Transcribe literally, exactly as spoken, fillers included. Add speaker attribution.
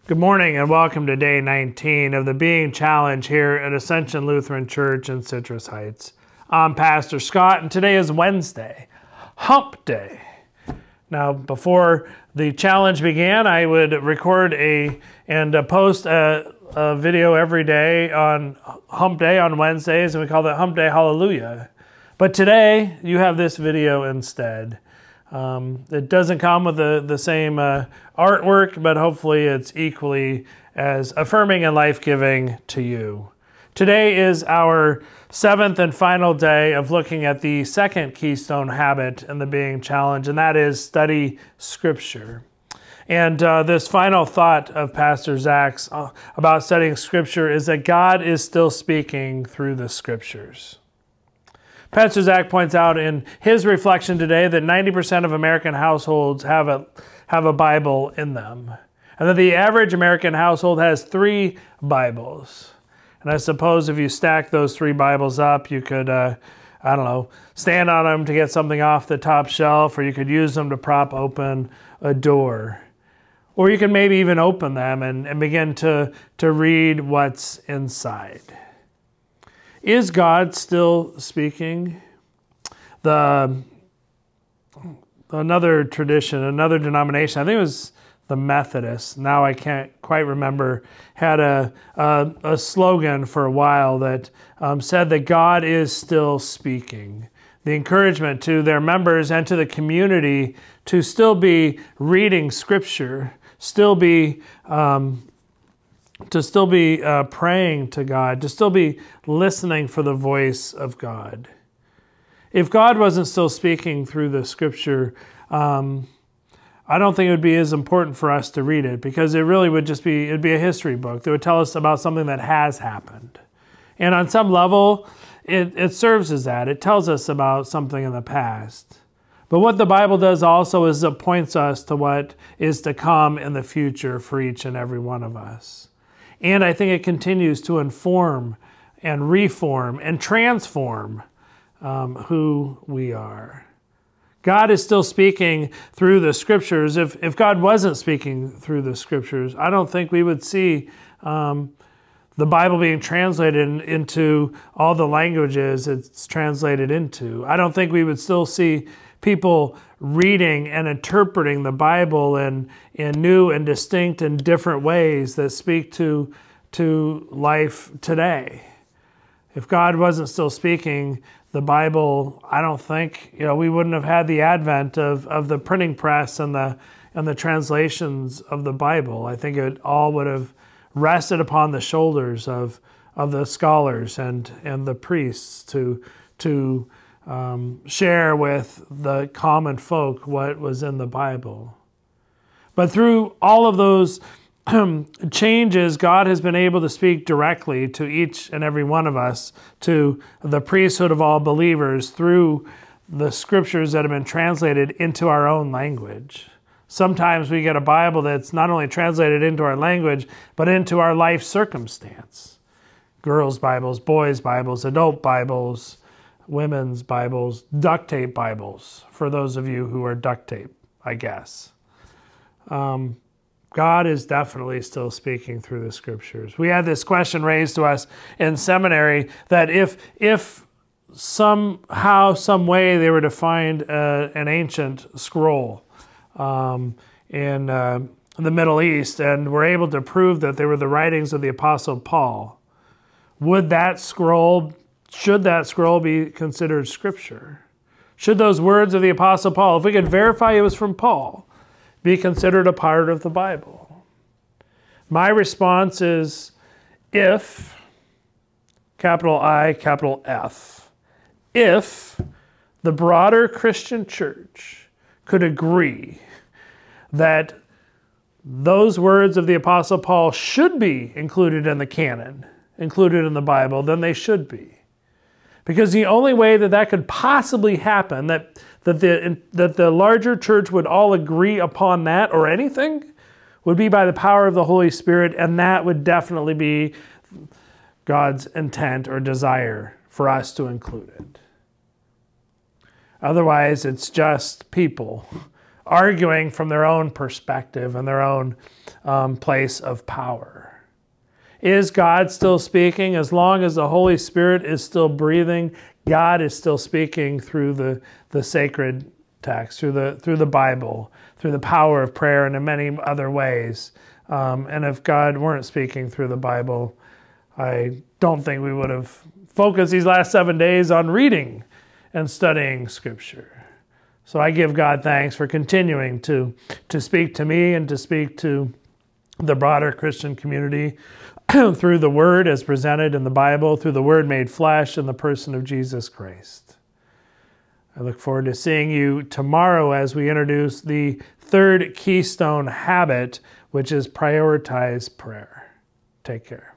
Speaker 1: Good morning and welcome to day nineteen of the Being Challenge here at Ascension Lutheran Church in Citrus Heights. I'm Pastor Scott and today is Wednesday, Hump Day. Now, before the challenge began, I would record a and uh, post a, a video every day on Hump Day on Wednesdays, and we call that Hump Day Hallelujah. But today, you have this video instead. Um, it doesn't come with the, the same uh, artwork, but hopefully it's equally as affirming and life-giving to you. Today is our seventh and final day of looking at the second keystone habit in the Being Challenge, and that is study Scripture. And uh, this final thought of Pastor Zach's uh, about studying Scripture is that God is still speaking through the Scriptures. Pastor Zach points out in his reflection today that ninety percent of American households have a have a Bible in them, and that the average American household has three Bibles. And I suppose if you stack those three Bibles up, you could, uh, I don't know, stand on them to get something off the top shelf, or you could use them to prop open a door. Or you could maybe even open them and, and begin to, to read what's inside. Is God still speaking? The another tradition, another denomination, I think it was the Methodists, now I can't quite remember, had a, a, a slogan for a while that um, said that God is still speaking. The encouragement to their members and to the community to still be reading Scripture, still be um, to still be uh, praying to God, to still be listening for the voice of God. If God wasn't still speaking through the Scripture, um, I don't think it would be as important for us to read it, because it really would just be, it'd be a history book that would tell us about something that has happened. And on some level, it, it serves as that. It tells us about something in the past. But what the Bible does also is it points us to what is to come in the future for each and every one of us. And I think it continues to inform and reform and transform um, who we are. God is still speaking through the Scriptures. If if God wasn't speaking through the Scriptures, I don't think we would see um, the Bible being translated in, into all the languages it's translated into. I don't think we would still see people reading and interpreting the Bible in, in new and distinct and different ways that speak to, to life today. If God wasn't still speaking, the Bible, I don't think, you know, we wouldn't have had the advent of, of the printing press and the and the translations of the Bible. I think it all would have rested upon the shoulders of of the scholars and, and the priests to to um, share with the common folk what was in the Bible. But through all of those changes, God has been able to speak directly to each and every one of us, to the priesthood of all believers, through the Scriptures that have been translated into our own language. Sometimes we get a Bible that's not only translated into our language, but into our life circumstance. Girls' Bibles, boys' Bibles, adult Bibles, women's Bibles, duct tape Bibles, for those of you who are duct tape, I guess. Um, God is definitely still speaking through the Scriptures. We had this question raised to us in seminary that if if somehow, some way they were to find uh, an ancient scroll um, in uh, the Middle East and were able to prove that they were the writings of the Apostle Paul, would that scroll, should that scroll be considered Scripture? Should those words of the Apostle Paul, if we could verify it was from Paul, be considered a part of the Bible? My response is if, capital I, capital F, if the broader Christian church could agree that those words of the Apostle Paul should be included in the canon, included in the Bible, then they should be. Because the only way that that could possibly happen, that that the that the larger church would all agree upon that or anything, would be by the power of the Holy Spirit, and that would definitely be God's intent or desire for us to include it. Otherwise, it's just people arguing from their own perspective and their own um, place of power. Is God still speaking? As long as the Holy Spirit is still breathing, God is still speaking through the, the sacred text, through the through the Bible, through the power of prayer, and in many other ways. Um, and if God weren't speaking through the Bible, I don't think we would have focused these last seven days on reading and studying Scripture. So I give God thanks for continuing to, to speak to me and to speak to the broader Christian community through the Word as presented in the Bible, through the Word made flesh in the person of Jesus Christ. I look forward to seeing you tomorrow as we introduce the third keystone habit, which is prioritize prayer. Take care.